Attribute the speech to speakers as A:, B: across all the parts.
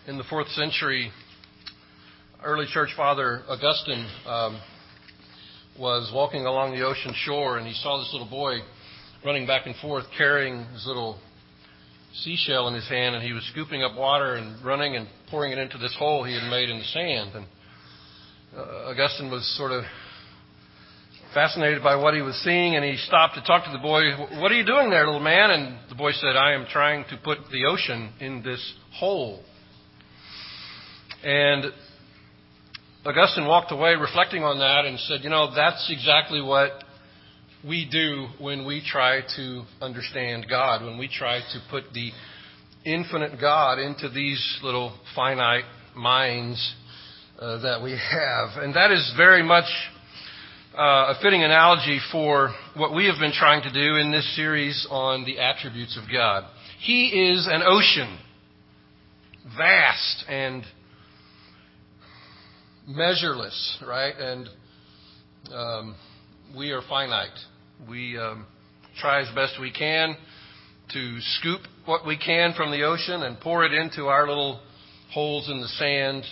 A: In the 4th century, early church father Augustine was walking along the ocean shore, and he saw this little boy running back and forth carrying his little seashell in his hand, and he was scooping up water and running and pouring it into this hole he had made in the sand. And Augustine was sort of fascinated by what he was seeing, and he stopped to talk to the boy. "What are you doing there, little man?" And the boy said, "I am trying to put the ocean in this hole." And Augustine walked away reflecting on that and said, that's exactly what we do when we try to understand God, when we try to put the infinite God into these little finite minds that we have. And that is very much a fitting analogy for what we have been trying to do in this series on the attributes of God. He is an ocean, vast and measureless, right? And we are finite. We try as best we can to scoop what we can from the ocean and pour it into our little holes in the sand.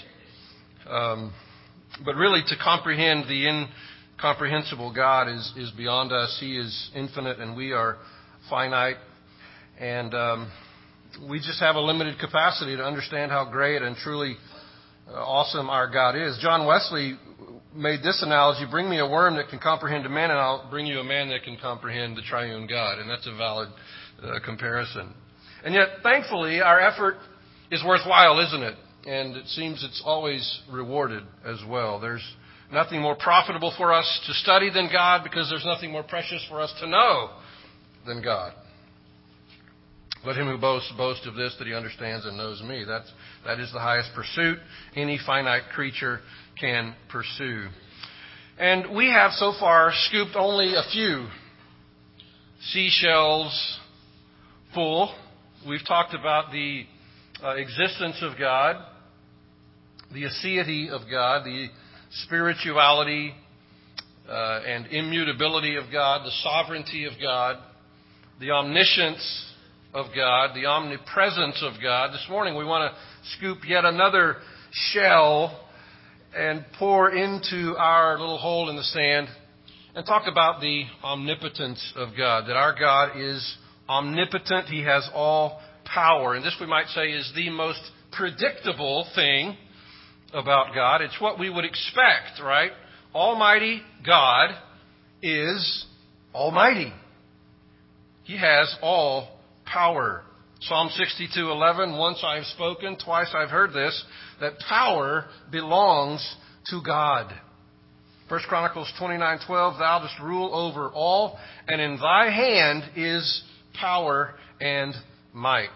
A: But really, to comprehend the incomprehensible God is beyond us. He is infinite and we are finite. And we just have a limited capacity to understand how great and truly awesome our God is. John Wesley made this analogy: bring me a worm that can comprehend a man, and I'll bring you a man that can comprehend the triune God. And that's a valid comparison. And yet, thankfully, our effort is worthwhile, isn't it? And it seems it's always rewarded as well. There's nothing more profitable for us to study than God, because there's nothing more precious for us to know than God. Let him who boasts boast of this, that he understands and knows me. That is the highest pursuit any finite creature can pursue. And we have so far scooped only a few seashells full. We've talked about the existence of God, the aseity of God, the spirituality and immutability of God, the sovereignty of God, the omniscience of God, the omnipresence of God. This morning we want to scoop yet another shell and pour into our little hole in the sand and talk about the omnipotence of God, that our God is omnipotent. He has all power. And this, we might say, is the most predictable thing about God. It's what we would expect, right? Almighty God is almighty. He has all power. Psalm 62:11, once I have spoken, twice I've heard this, that power belongs to God. 1 Chronicles 29:12, thou dost rule over all, and in thy hand is power and might.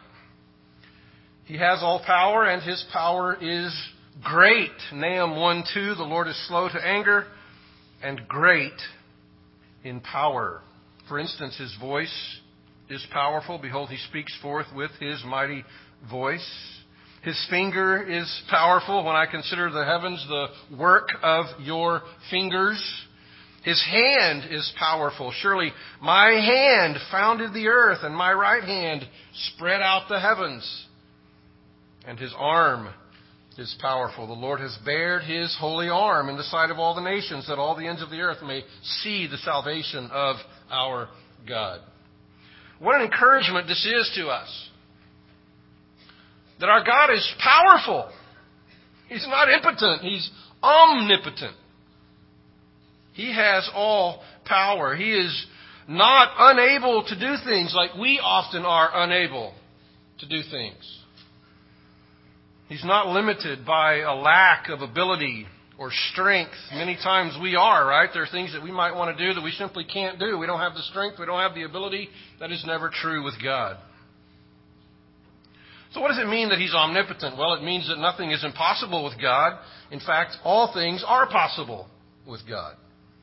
A: He has all power, and his power is great. Nahum 1:2, the Lord is slow to anger and great in power. For instance, his voice is powerful. Behold, he speaks forth with his mighty voice. His finger is powerful. When I consider the heavens, the work of your fingers. His hand is powerful. Surely my hand founded the earth, and my right hand spread out the heavens. And his arm is powerful. The Lord has bared his holy arm in the sight of all the nations, that all the ends of the earth may see the salvation of our God. What an encouragement this is to us, that our God is powerful. He's not impotent. He's omnipotent. He has all power. He is not unable to do things like we often are unable to do things. He's not limited by a lack of ability or strength. Many times we are, right? There are things that we might want to do that we simply can't do. We don't have the strength. We don't have the ability. That is never true with God. So what does it mean that he's omnipotent? Well, it means that nothing is impossible with God. In fact, all things are possible with God.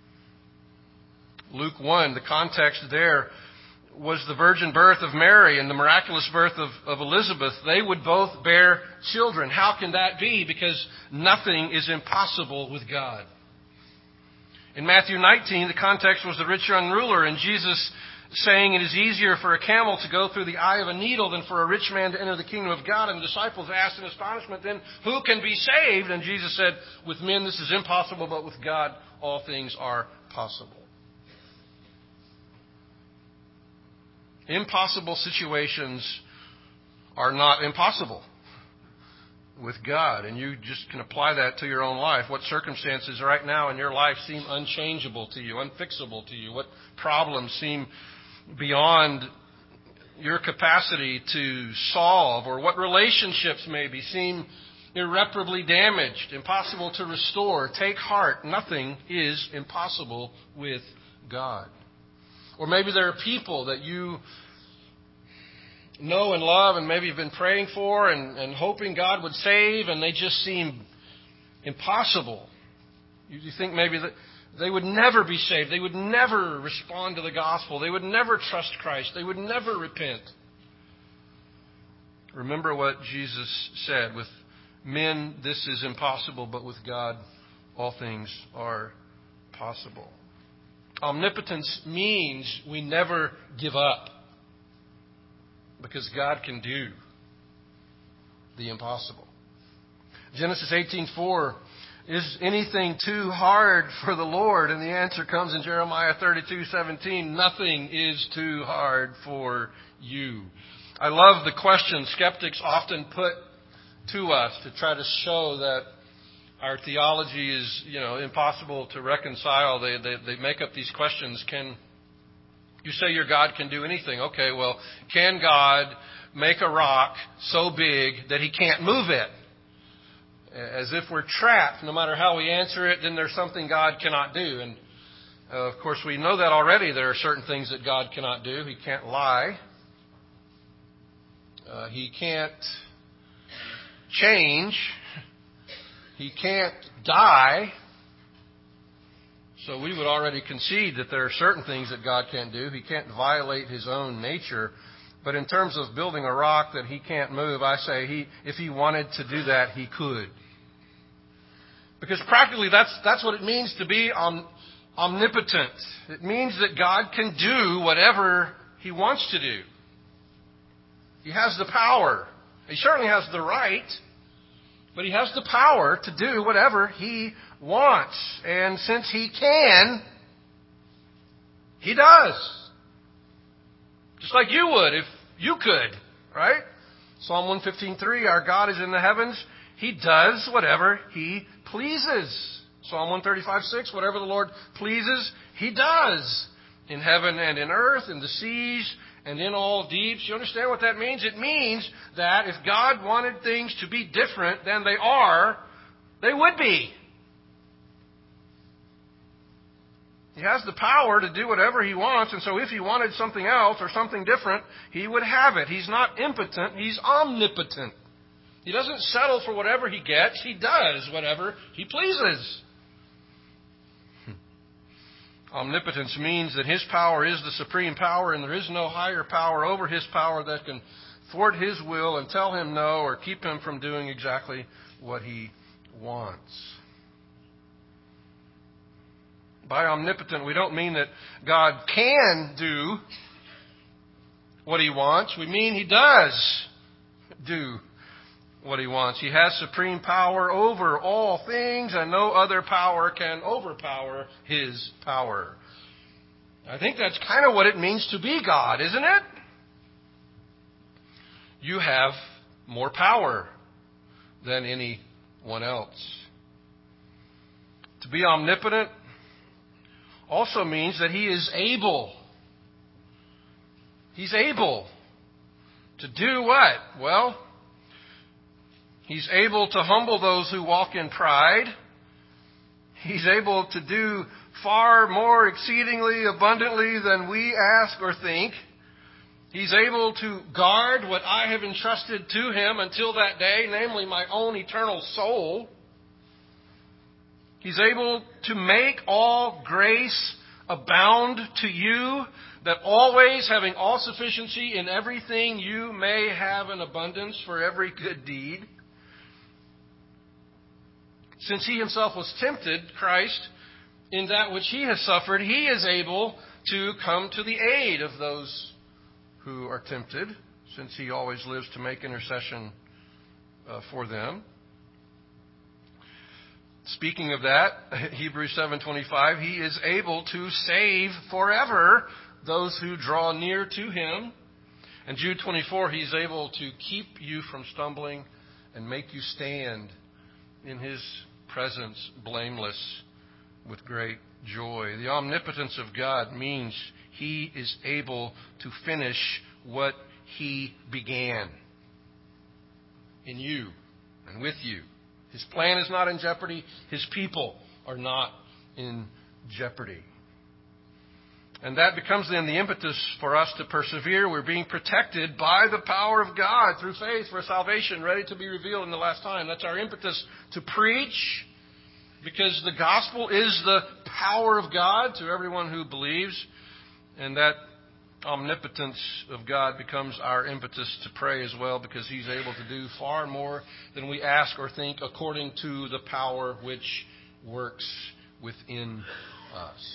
A: Luke 1, the context there was the virgin birth of Mary and the miraculous birth of Elizabeth. They would both bear children. How can that be? Because nothing is impossible with God. In Matthew 19, the context was the rich young ruler, and Jesus saying it is easier for a camel to go through the eye of a needle than for a rich man to enter the kingdom of God. And the disciples asked in astonishment, then who can be saved? And Jesus said, with men this is impossible, but with God all things are possible. Impossible situations are not impossible with God. And you just can apply that to your own life. What circumstances right now in your life seem unchangeable to you, unfixable to you? What problems seem beyond your capacity to solve? Or what relationships maybe seem irreparably damaged, impossible to restore? Take heart. Nothing is impossible with God. Or maybe there are people that you know and love and maybe have been praying for and hoping God would save, and they just seem impossible. You think maybe that they would never be saved. They would never respond to the gospel. They would never trust Christ. They would never repent. Remember what Jesus said. With men, this is impossible, but with God, all things are possible. Omnipotence means we never give up, because God can do the impossible. Genesis 18:4, is anything too hard for the Lord? And the answer comes in Jeremiah 32:17, nothing is too hard for you. I love the question skeptics often put to us to try to show that our theology is, impossible to reconcile. They make up these questions. You say your God can do anything. Okay, well, can God make a rock so big that He can't move it? As if we're trapped. No matter how we answer it, then there's something God cannot do. And, of course, we know that already. There are certain things that God cannot do. He can't lie. He can't change. He can't die. So we would already concede that there are certain things that God can't do. He can't violate His own nature. But in terms of building a rock that He can't move, I say if He wanted to do that, He could. Because practically that's what it means to be omnipotent. It means that God can do whatever He wants to do. He has the power. He certainly has the right. But He has the power to do whatever He wants. And since He can, He does. Just like you would if you could, right? Psalm 115:3, our God is in the heavens. He does whatever He pleases. Psalm 135:6, whatever the Lord pleases, He does. In heaven and in earth, in the seas, and in all deeps. You understand what that means? It means that if God wanted things to be different than they are, they would be. He has the power to do whatever He wants, and so if He wanted something else or something different, He would have it. He's not impotent, He's omnipotent. He doesn't settle for whatever He gets. He does whatever He pleases. Omnipotence means that His power is the supreme power, and there is no higher power over His power that can thwart His will and tell Him no or keep Him from doing exactly what He wants. By omnipotent, we don't mean that God can do what He wants. We mean He does do what He wants. He has supreme power over all things, and no other power can overpower His power. I think that's kind of what it means to be God, isn't it? You have more power than anyone else. To be omnipotent also means that He is able. He's able to do what? Well, He's able to humble those who walk in pride. He's able to do far more exceedingly abundantly than we ask or think. He's able to guard what I have entrusted to Him until that day, namely my own eternal soul. He's able to make all grace abound to you, that always having all sufficiency in everything you may have an abundance for every good deed. Since He Himself was tempted, Christ, in that which He has suffered, He is able to come to the aid of those who are tempted, since he always lives to make intercession for them. Speaking of that, Hebrews 7:25, he is able to save forever those who draw near to him. And Jude 24, he's able to keep you from stumbling and make you stand in his presence blameless with great joy. The omnipotence of God means he is able to finish what he began in you and with you. His plan is not in jeopardy. His people are not in jeopardy. And that becomes then the impetus for us to persevere. We're being protected by the power of God through faith for salvation, ready to be revealed in the last time. That's our impetus to preach, because the gospel is the power of God to everyone who believes. And that omnipotence of God becomes our impetus to pray as well, because he's able to do far more than we ask or think, according to the power which works within us.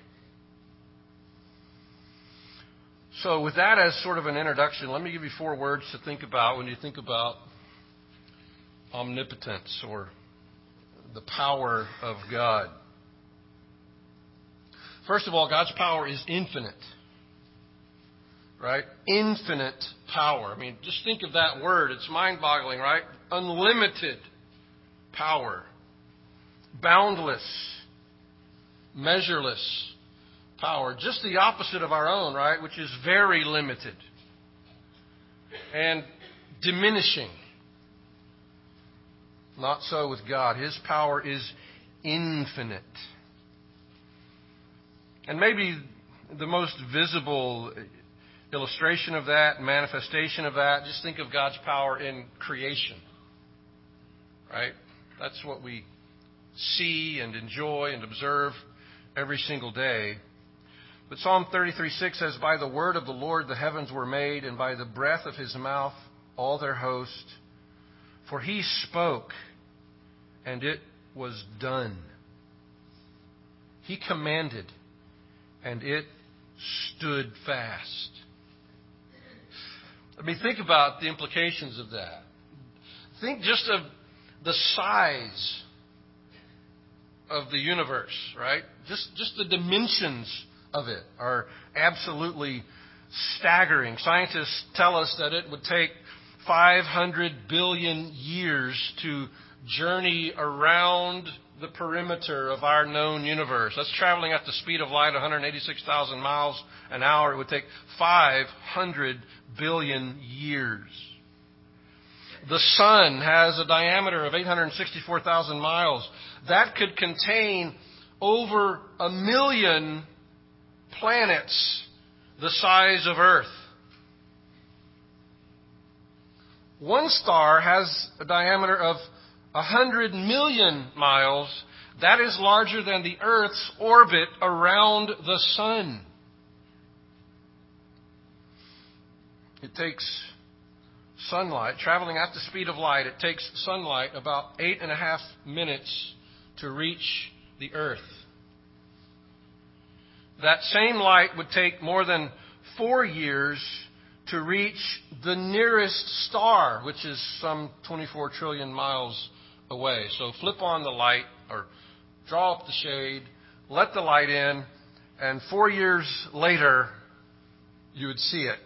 A: So with that as sort of an introduction, let me give you 4 words to think about when you think about omnipotence, or the power of God. First of all, God's power is infinite. Right? Infinite power. I mean, just think of that word. It's mind-boggling, right? Unlimited power. Boundless, measureless power. Just the opposite of our own, right? Which is very limited and diminishing. Not so with God. His power is infinite. And maybe the most visible illustration of that, manifestation of that, just think of God's power in creation. Right? That's what we see and enjoy and observe every single day. But Psalm 33:6 says, "By the word of the Lord the heavens were made, and by the breath of his mouth all their host. For he spoke, and it was done. He commanded, and it stood fast." I mean, think about the implications of that. Think just of the size of the universe, right? Just the dimensions of it are absolutely staggering. Scientists tell us that it would take 500 billion years to journey around the perimeter of our known universe. That's traveling at the speed of light, 186,000 miles an hour. It would take 500 billion years. The sun has a diameter of 864,000 miles. That could contain over 1 million planets the size of Earth. One star has a diameter of 100 million miles. That is larger than the Earth's orbit around the sun. It takes sunlight, traveling at the speed of light, it takes sunlight about 8.5 minutes to reach the Earth. That same light would take more than 4 years to reach the nearest star, which is some 24 trillion miles away. So flip on the light, or draw up the shade, let the light in, and 4 years later, you would see it.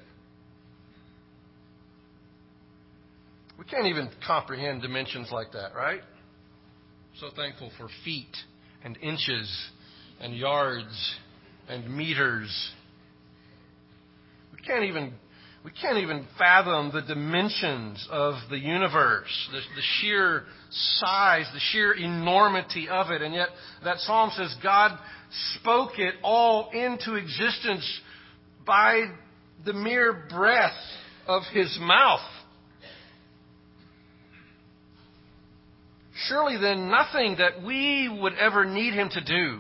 A: We can't even comprehend dimensions like that, right? So thankful for feet and inches and yards and meters. We can't even fathom the dimensions of the universe, the sheer size, the sheer enormity of it. And yet that psalm says God spoke it all into existence by the mere breath of his mouth. Surely then nothing that we would ever need him to do,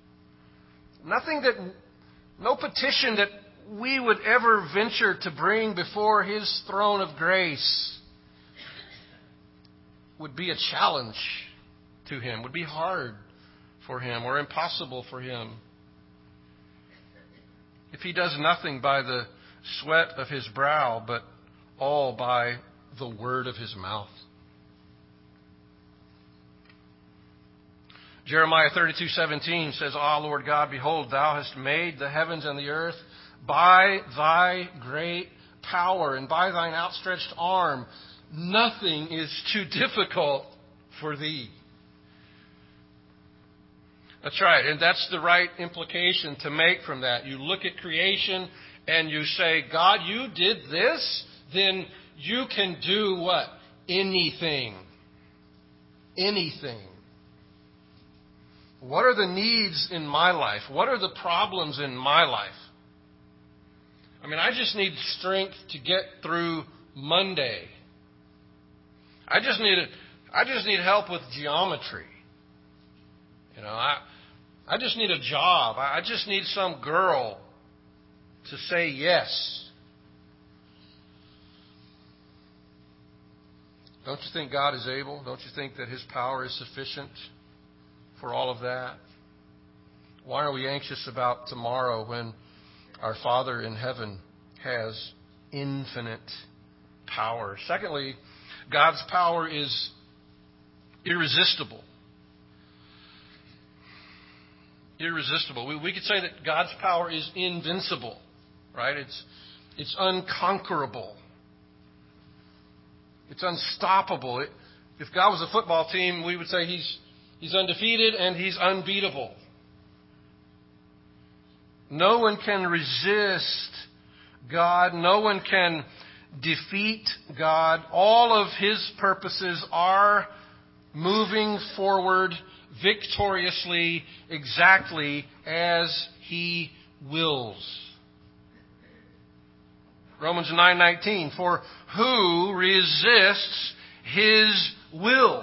A: no petition that we would ever venture to bring before his throne of grace would be a challenge to him, would be hard for him or impossible for him. if he does nothing by the sweat of his brow, but all by the word of his mouth? Jeremiah 32:17 says, Ah, Lord God, behold, thou hast made the heavens and the earth by thy great power and by thine outstretched arm. Nothing is too difficult for thee. That's right, and that's the right implication to make from that. You look at creation and you say, God, you did this, then you can do what? Anything. Anything. What are the needs in my life? What are the problems in my life? I mean, I just need strength to get through Monday. I just need help with geometry. You know, I just need a job. I just need some girl to say yes. Don't you think God is able? Don't you think that His power is sufficient for all of that? Why are we anxious about tomorrow when our Father in heaven has infinite power? Secondly, God's power is irresistible. Irresistible. We could say that God's power is invincible, right? It's unconquerable. It's unstoppable. If God was a football team, we would say He's undefeated and He's unbeatable. No one can resist God. No one can defeat God. All of His purposes are moving forward victoriously, exactly as He wills. Romans 9:19, for who resists His will?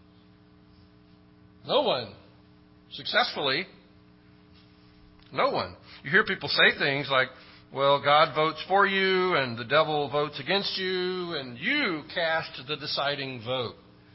A: No one. Successfully. No one. You hear people say things like, well, God votes for you and the devil votes against you and you cast the deciding vote.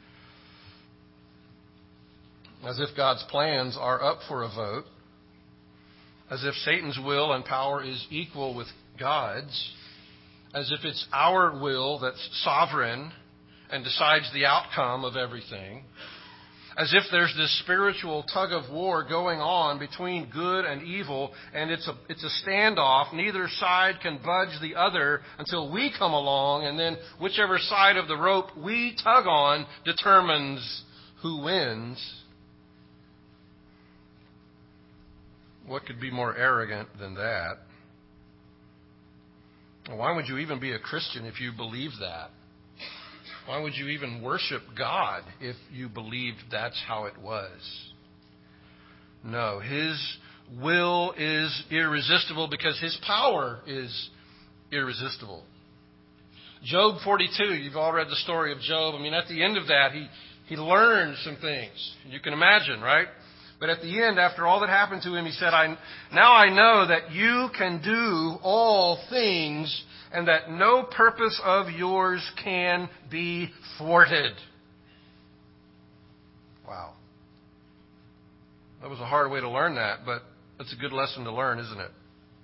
A: As if God's plans are up for a vote. As if Satan's will and power is equal with God's. As if it's our will that's sovereign and decides the outcome of everything. As if there's this spiritual tug of war going on between good and evil, and it's a standoff. Neither side can budge the other until we come along, and then whichever side of the rope we tug on determines who wins. What could be more arrogant than that? Why would you even be a Christian if you believe that? Why would you even worship God if you believed that's how it was? No, His will is irresistible because His power is irresistible. Job 42, you've all read the story of Job. I mean, at the end of that, he learned some things. You can imagine, right? But at the end, after all that happened to him, he said, now I know that you can do all things and that no purpose of yours can be thwarted. Wow. That was a hard way to learn that, but that's a good lesson to learn, isn't it?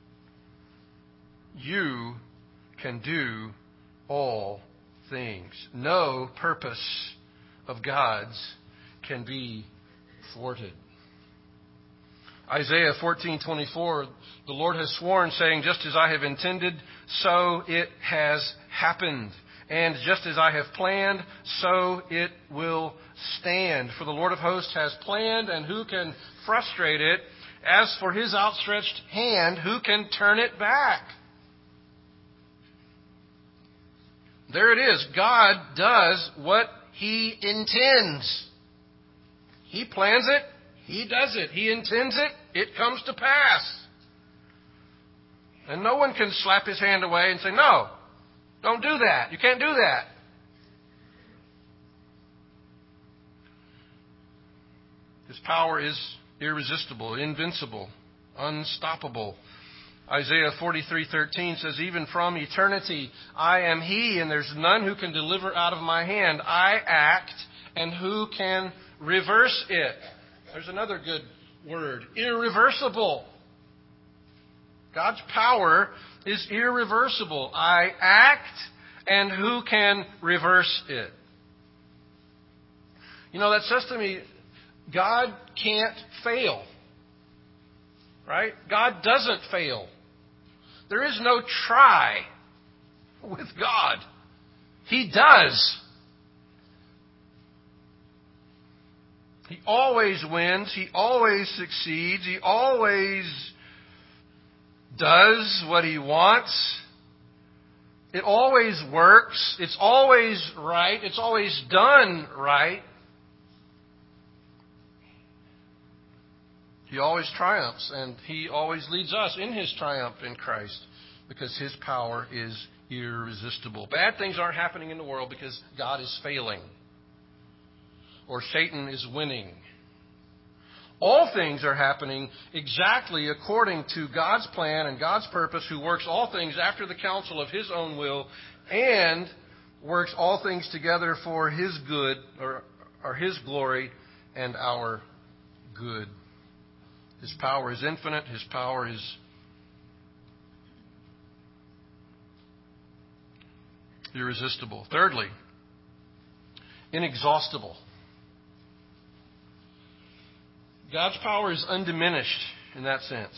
A: You can do all things. No purpose of God's can be thwarted. Isaiah 14:24, the Lord has sworn, saying, just as I have intended, so it has happened. And just as I have planned, so it will stand. For the Lord of hosts has planned, and who can frustrate it? As for His outstretched hand, who can turn it back? There it is. God does what He intends. He plans it. He does it. He intends it. It comes to pass. And no one can slap His hand away and say, no, don't do that. You can't do that. His power is irresistible, invincible, unstoppable. Isaiah 43:13 says, even from eternity I am He, and there's none who can deliver out of my hand. I act, and who can reverse it? There's another good word. Irreversible. God's power is irreversible. I act, and who can reverse it? You know, that says to me, God can't fail. Right? God doesn't fail. There is no try with God. He does. He always wins. He always succeeds. He always does what He wants. It always works. It's always right. It's always done right. He always triumphs, and He always leads us in His triumph in Christ because His power is irresistible. Bad things aren't happening in the world because God is failing or Satan is winning. All things are happening exactly according to God's plan and God's purpose, who works all things after the counsel of His own will and works all things together for His good or His glory and our good. His power is infinite. His power is irresistible. Thirdly, inexhaustible. God's power is undiminished in that sense.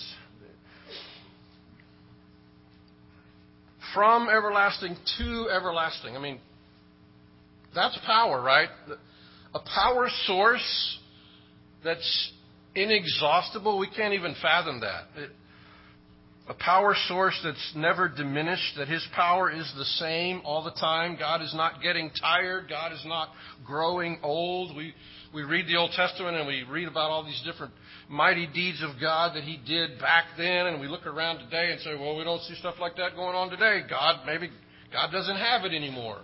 A: From everlasting to everlasting. I mean, that's power, right? A power source that's inexhaustible. We can't even fathom that. A power source that's never diminished, that His power is the same all the time. God is not getting tired. God is not growing old. We read the Old Testament and we read about all these different mighty deeds of God that He did back then, and we look around today and say, well, we don't see stuff like that going on today. Maybe God doesn't have it anymore.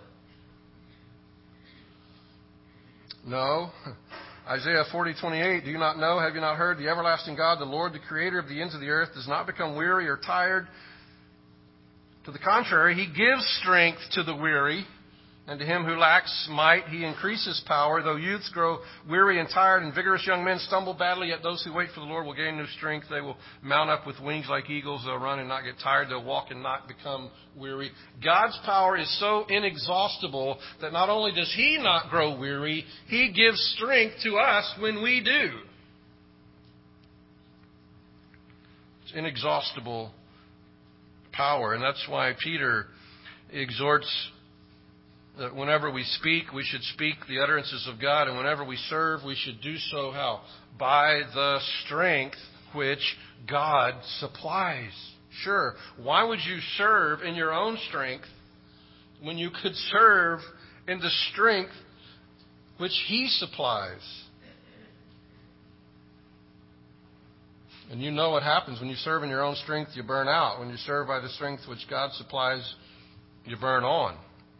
A: No. Isaiah 40:28, do you not know, have you not heard, the everlasting God, the Lord, the creator of the ends of the earth, does not become weary or tired. To the contrary, He gives strength to the weary, and to him who lacks might, He increases power. Though youths grow weary and tired, and vigorous young men stumble badly, yet those who wait for the Lord will gain new strength. They will mount up with wings like eagles. They'll run and not get tired. They'll walk and not become weary. God's power is so inexhaustible that not only does He not grow weary, He gives strength to us when we do. It's inexhaustible power, and that's why Peter exhorts that whenever we speak, we should speak the utterances of God, and whenever we serve, we should do so how? By the strength which God supplies. Sure, why would you serve in your own strength when you could serve in the strength which He supplies? And you know what happens when you serve in your own strength, you burn out. When you serve by the strength which God supplies, you burn on.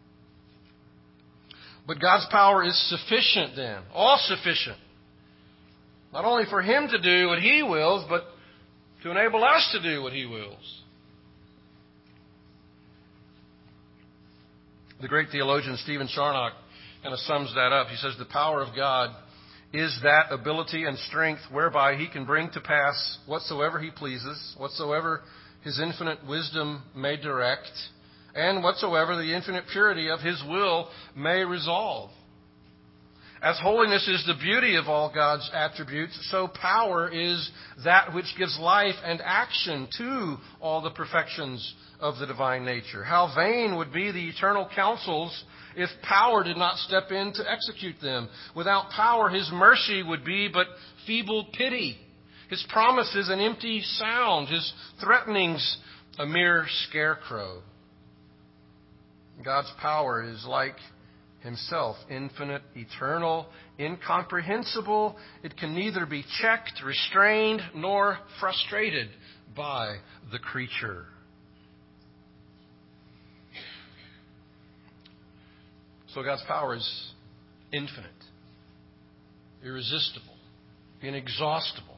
A: But God's power is sufficient then, all sufficient. Not only for Him to do what He wills, but to enable us to do what He wills. The great theologian Stephen Charnock kind of sums that up. He says, the power of God is that ability and strength whereby He can bring to pass whatsoever He pleases, whatsoever His infinite wisdom may direct, and whatsoever the infinite purity of His will may resolve. As holiness is the beauty of all God's attributes, so power is that which gives life and action to all the perfections of the divine nature. How vain would be the eternal counsels if power did not step in to execute them. Without power, His mercy would be but feeble pity. His promises an empty sound. His threatenings a mere scarecrow. God's power is like Himself, infinite, eternal, incomprehensible. It can neither be checked, restrained, nor frustrated by the creature. So God's power is infinite, irresistible, inexhaustible.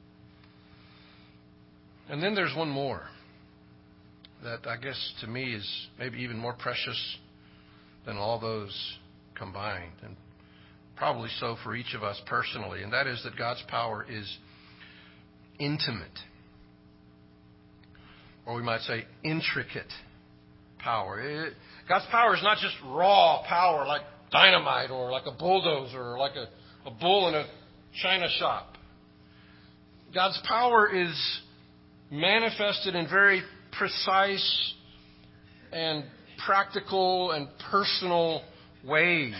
A: And then there's one more that I guess to me is maybe even more precious than all those combined, and probably so for each of us personally, and that is that God's power is intimate. or we might say intricate power. God's power is not just raw power like dynamite or like a bulldozer or like a bull in a china shop. God's power is manifested in very precise and practical and personal ways.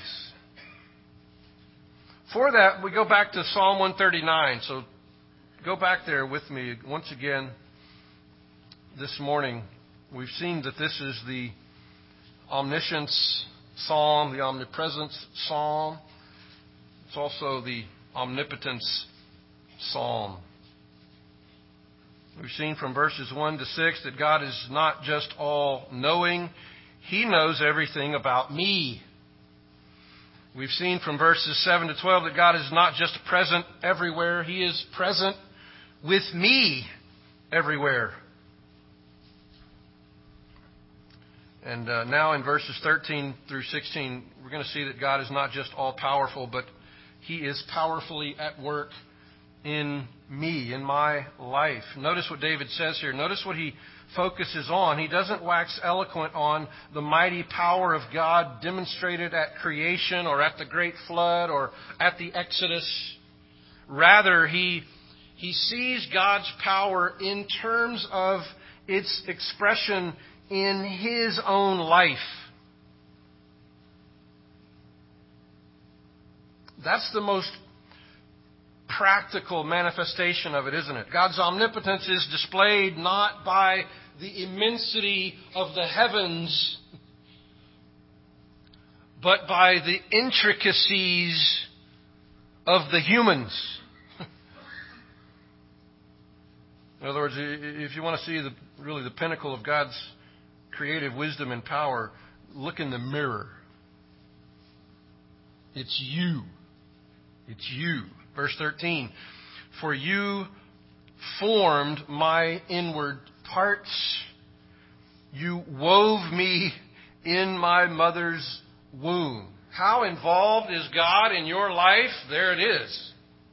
A: For that, we go back to Psalm 139. So go back there with me once again this morning. We've seen that this is the omniscience psalm, the omnipresence psalm. It's also the omnipotence psalm. We've seen from verses 1 to 6 that God is not just all-knowing. He knows everything about me. We've seen from verses 7 to 12 that God is not just present everywhere. He is present with me everywhere. And now in verses 13 through 16, we're going to see that God is not just all-powerful, but He is powerfully at work in me, in my life. Notice what David says here. Notice what he focuses on. He doesn't wax eloquent on the mighty power of God demonstrated at creation or at the great flood or at the Exodus. Rather, he sees God's power in terms of its expression in His own life. That's the most practical manifestation of it, isn't it? God's omnipotence is displayed not by the immensity of the heavens, but by the intricacies of the humans. In other words, if you want to see really the pinnacle of God's creative wisdom and power, look in the mirror. It's you. It's you. Verse 13, for you formed my inward parts. You wove me in my mother's womb. How involved is God in your life? There it is.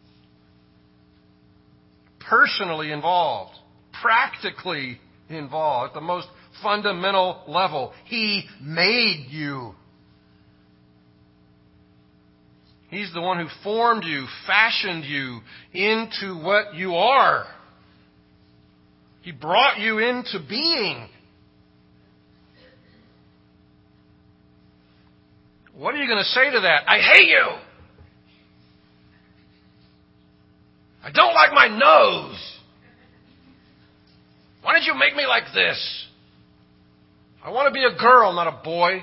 A: Personally involved. Practically involved. At the most fundamental level. He made you. He's the one who formed you, fashioned you into what you are. He brought you into being. What are you going to say to that? I hate you. I don't like my nose. Why did you make me like this? I want to be a girl, not a boy.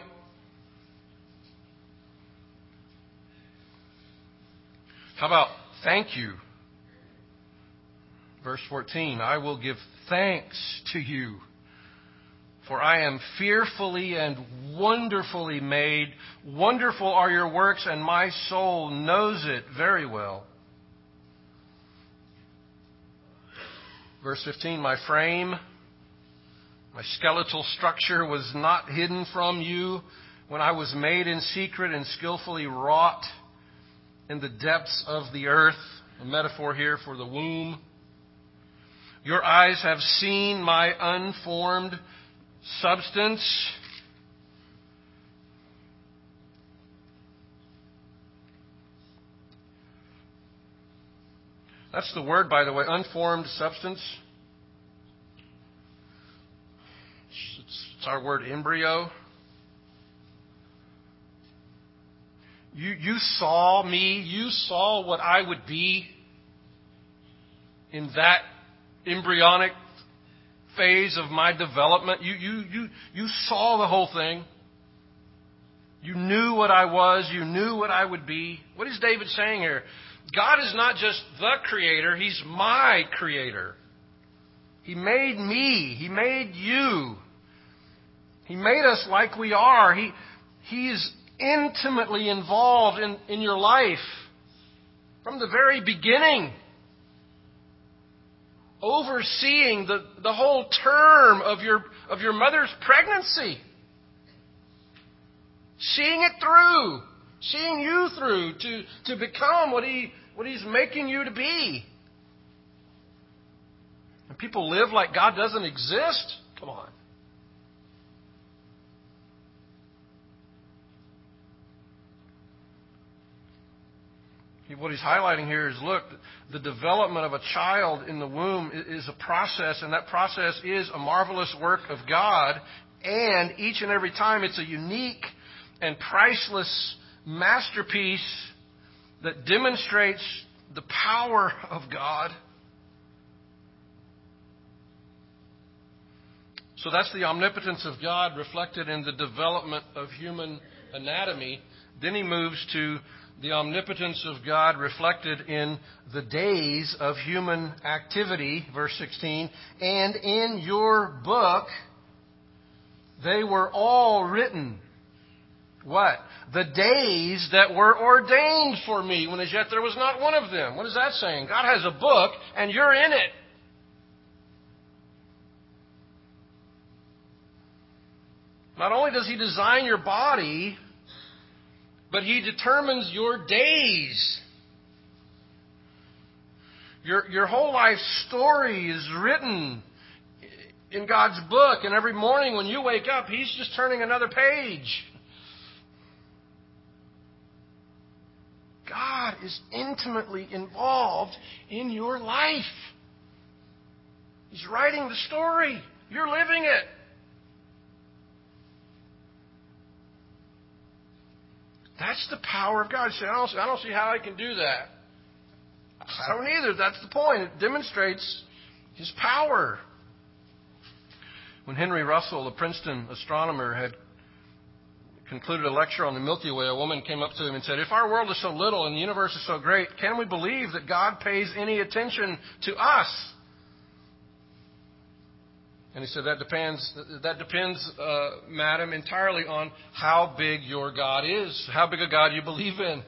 A: How about thank you? Verse 14, I will give thanks to you, for I am fearfully and wonderfully made. Wonderful are your works, and my soul knows it very well. Verse 15, my frame, my skeletal structure was not hidden from you when I was made in secret and skillfully wrought in the depths of the earth. A metaphor here for the womb. Your eyes have seen my unformed substance. That's the word, by the way, unformed substance. It's our word embryo. You saw me. You saw what I would be in that embryonic phase of my development. You saw the whole thing. You knew what I was. You knew what I would be. What is David saying here? God is not just the creator. He's my creator. He made me. He made you. He made us like we are. He's intimately involved in your life from the very beginning, overseeing the whole term of your mother's pregnancy, seeing it through, seeing you through to become what He's making you to be. And people live like God doesn't exist. Come on. What he's highlighting here is, look, the development of a child in the womb is a process, and that process is a marvelous work of God. And each and every time it's a unique and priceless masterpiece that demonstrates the power of God. So that's the omnipotence of God reflected in the development of human anatomy. Then he moves to the omnipotence of God reflected in the days of human activity, verse 16. And in your book, they were all written. What? The days that were ordained for me, when as yet there was not one of them. What is that saying? God has a book, and you're in it. Not only does He design your body, but He determines your days. Your whole life story is written in God's book, and every morning when you wake up, He's just turning another page. God is intimately involved in your life. He's writing the story. You're living it. That's the power of God. You say, I don't see how I can do that. I don't either. That's the point. It demonstrates His power. When Henry Russell, the Princeton astronomer, had concluded a lecture on the Milky Way, a woman came up to him and said, if our world is so little and the universe is so great, can we believe that God pays any attention to us? And he said, that depends, madam, entirely on how big your God is, how big a God you believe in.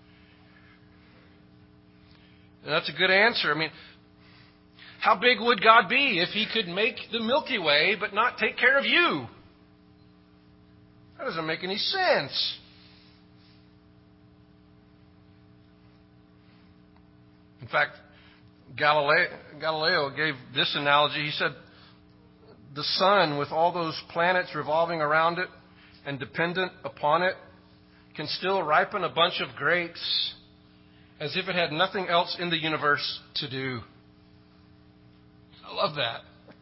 A: And that's a good answer. I mean, how big would God be if He could make the Milky Way but not take care of you? That doesn't make any sense. In fact, Galileo gave this analogy. He said, the sun, with all those planets revolving around it and dependent upon it, can still ripen a bunch of grapes as if it had nothing else in the universe to do. I love that.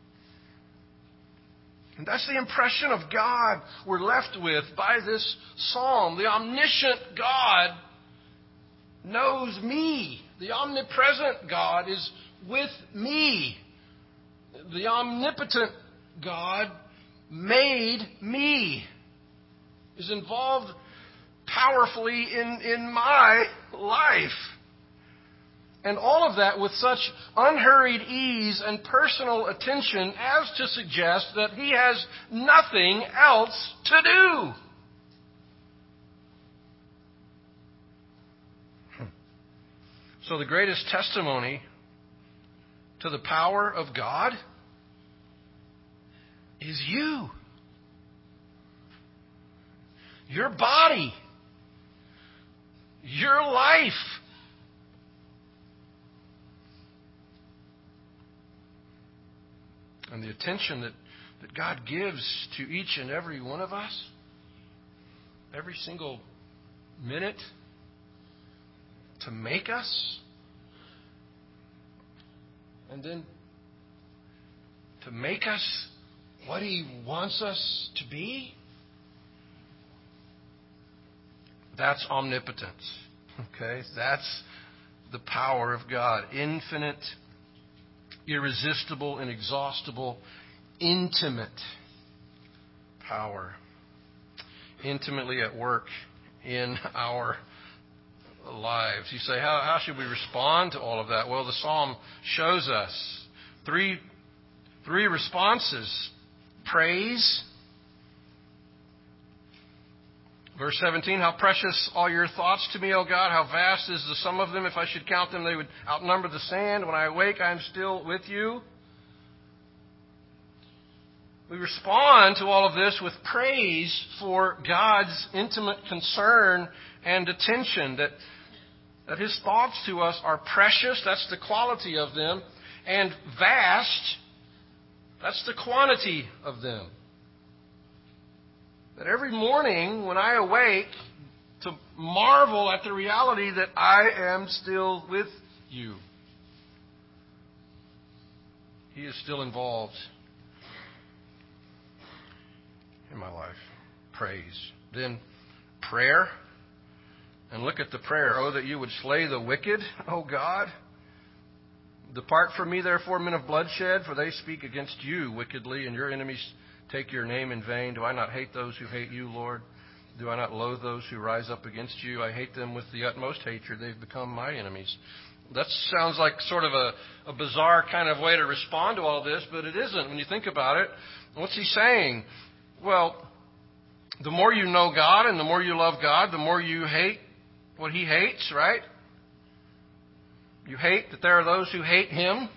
A: And that's the impression of God we're left with by this psalm. The omniscient God knows me. The omnipresent God is with me. The omnipotent God made me, is involved powerfully in my life. And all of that with such unhurried ease and personal attention as to suggest that He has nothing else to do. So the greatest testimony to the power of God is you. Your body. Your life. And the attention that God gives to each and every one of us, every single minute, to make us, and then to make us what He wants us to be. That's omnipotence. Okay? That's the power of God. Infinite, irresistible, inexhaustible, intimate power. Intimately at work in our lives. You say, how should we respond to all of that? Well, the psalm shows us three responses. Praise. Verse 17, how precious all your thoughts to me, O God. How vast is the sum of them. If I should count them, they would outnumber the sand. When I awake, I am still with you. We respond to all of this with praise for God's intimate concern and attention, that His thoughts to us are precious, that's the quality of them, and vast, That's the quantity of them. That every morning when I awake, to marvel at the reality that I am still with you. He is still involved in my life. Praise. Then prayer. And look at the prayer. Oh, that you would slay the wicked, O God. Depart from me, therefore, men of bloodshed, for they speak against you wickedly, and your enemies take your name in vain. Do I not hate those who hate you, Lord? Do I not loathe those who rise up against you? I hate them with the utmost hatred. They've become my enemies. That sounds like sort of a bizarre kind of way to respond to all this, but it isn't when you think about it. What's he saying? Well, the more you know God and the more you love God, the more you hate what he hates, right? You hate that there are those who hate him.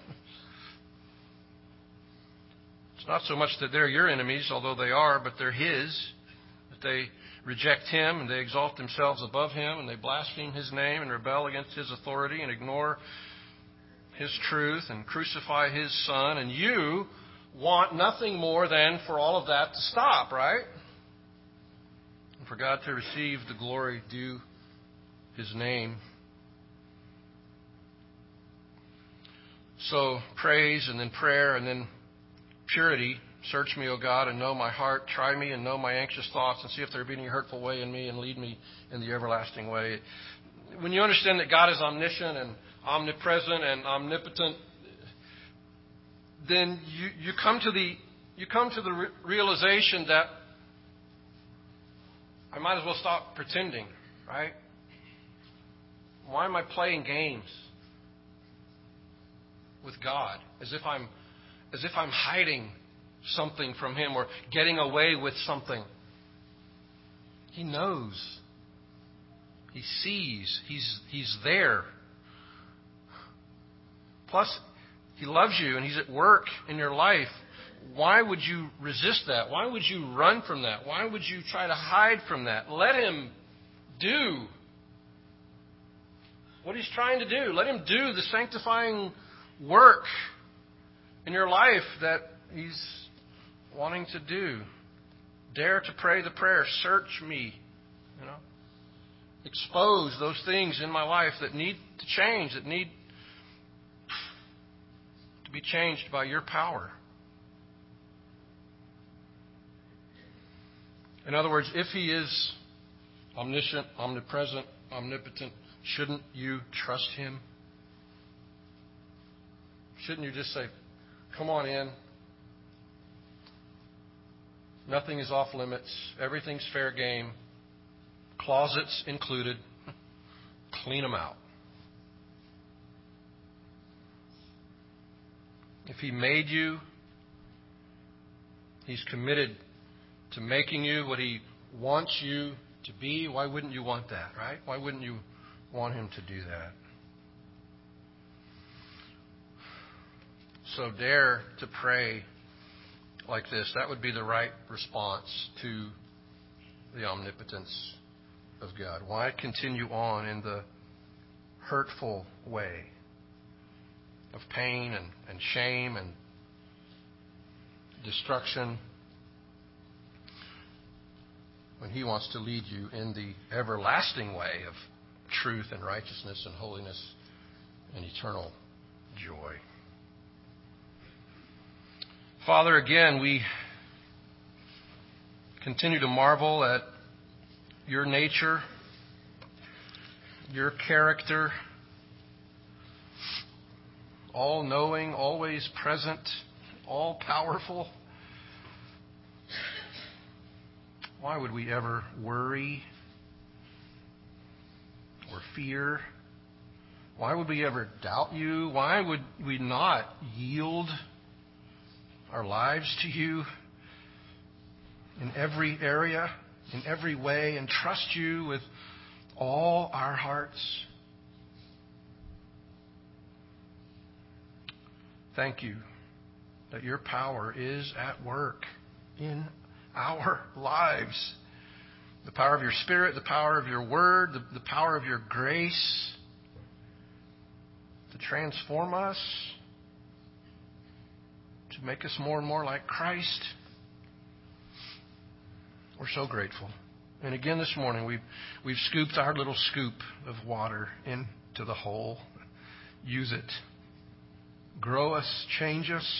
A: It's not so much that they're your enemies, although they are, but they're his. That they reject him and they exalt themselves above him and they blaspheme his name and rebel against his authority and ignore his truth and crucify his son. And you want nothing more than for all of that to stop, right? And for God to receive the glory due his name. So praise and then prayer and then purity. Search me, O God, and know my heart. Try me and know my anxious thoughts and see if there be any hurtful way in me and lead me in the everlasting way. When you understand that God is omniscient and omnipresent and omnipotent, then you come to the realization that I might as well stop pretending, right? Why am I playing games with God as if I'm hiding something from him or getting away with something? He knows. He sees. He's there. Plus, he loves you and he's at work in your life. Why would you resist that? Why would you run from that? Why would you try to hide from that? Let him do what he's trying to do. Let him do the sanctifying work in your life that he's wanting to do. Dare to pray the prayer, search me. Expose those things in my life that need to change, that need to be changed by your power. In other words, if he is omniscient, omnipresent, omnipotent, shouldn't you trust him? Shouldn't you just say, come on in. Nothing is off limits. Everything's fair game. Closets included. Clean them out. If he made you, he's committed to making you what he wants you to be. Why wouldn't you want that, right? Why wouldn't you want him to do that? So dare to pray like this. That would be the right response to the omnipotence of God. Why continue on in the hurtful way of pain and shame and destruction when he wants to lead you in the everlasting way of truth and righteousness and holiness and eternal joy? Father, again, we continue to marvel at your nature, your character, all-knowing, always present, all-powerful. Why would we ever worry or fear? Why would we ever doubt you? Why would we not yield our lives to you in every area, in every way, and trust you with all our hearts? Thank you that your power is at work in our lives. The power of your Spirit, the power of your Word, the power of your grace to transform us, to to make us more and more like Christ. We're so grateful. And again this morning, we've scooped our little scoop of water into the hole. Use it. Grow us, change us,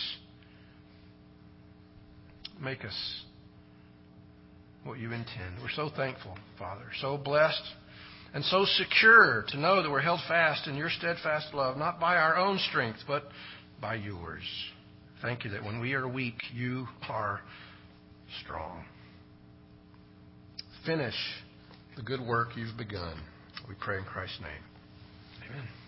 A: make us what you intend. We're so thankful, Father, so blessed and so secure to know that we're held fast in your steadfast love, not by our own strength, but by yours. Thank you that when we are weak, you are strong. Finish the good work you've begun. We pray in Christ's name. Amen.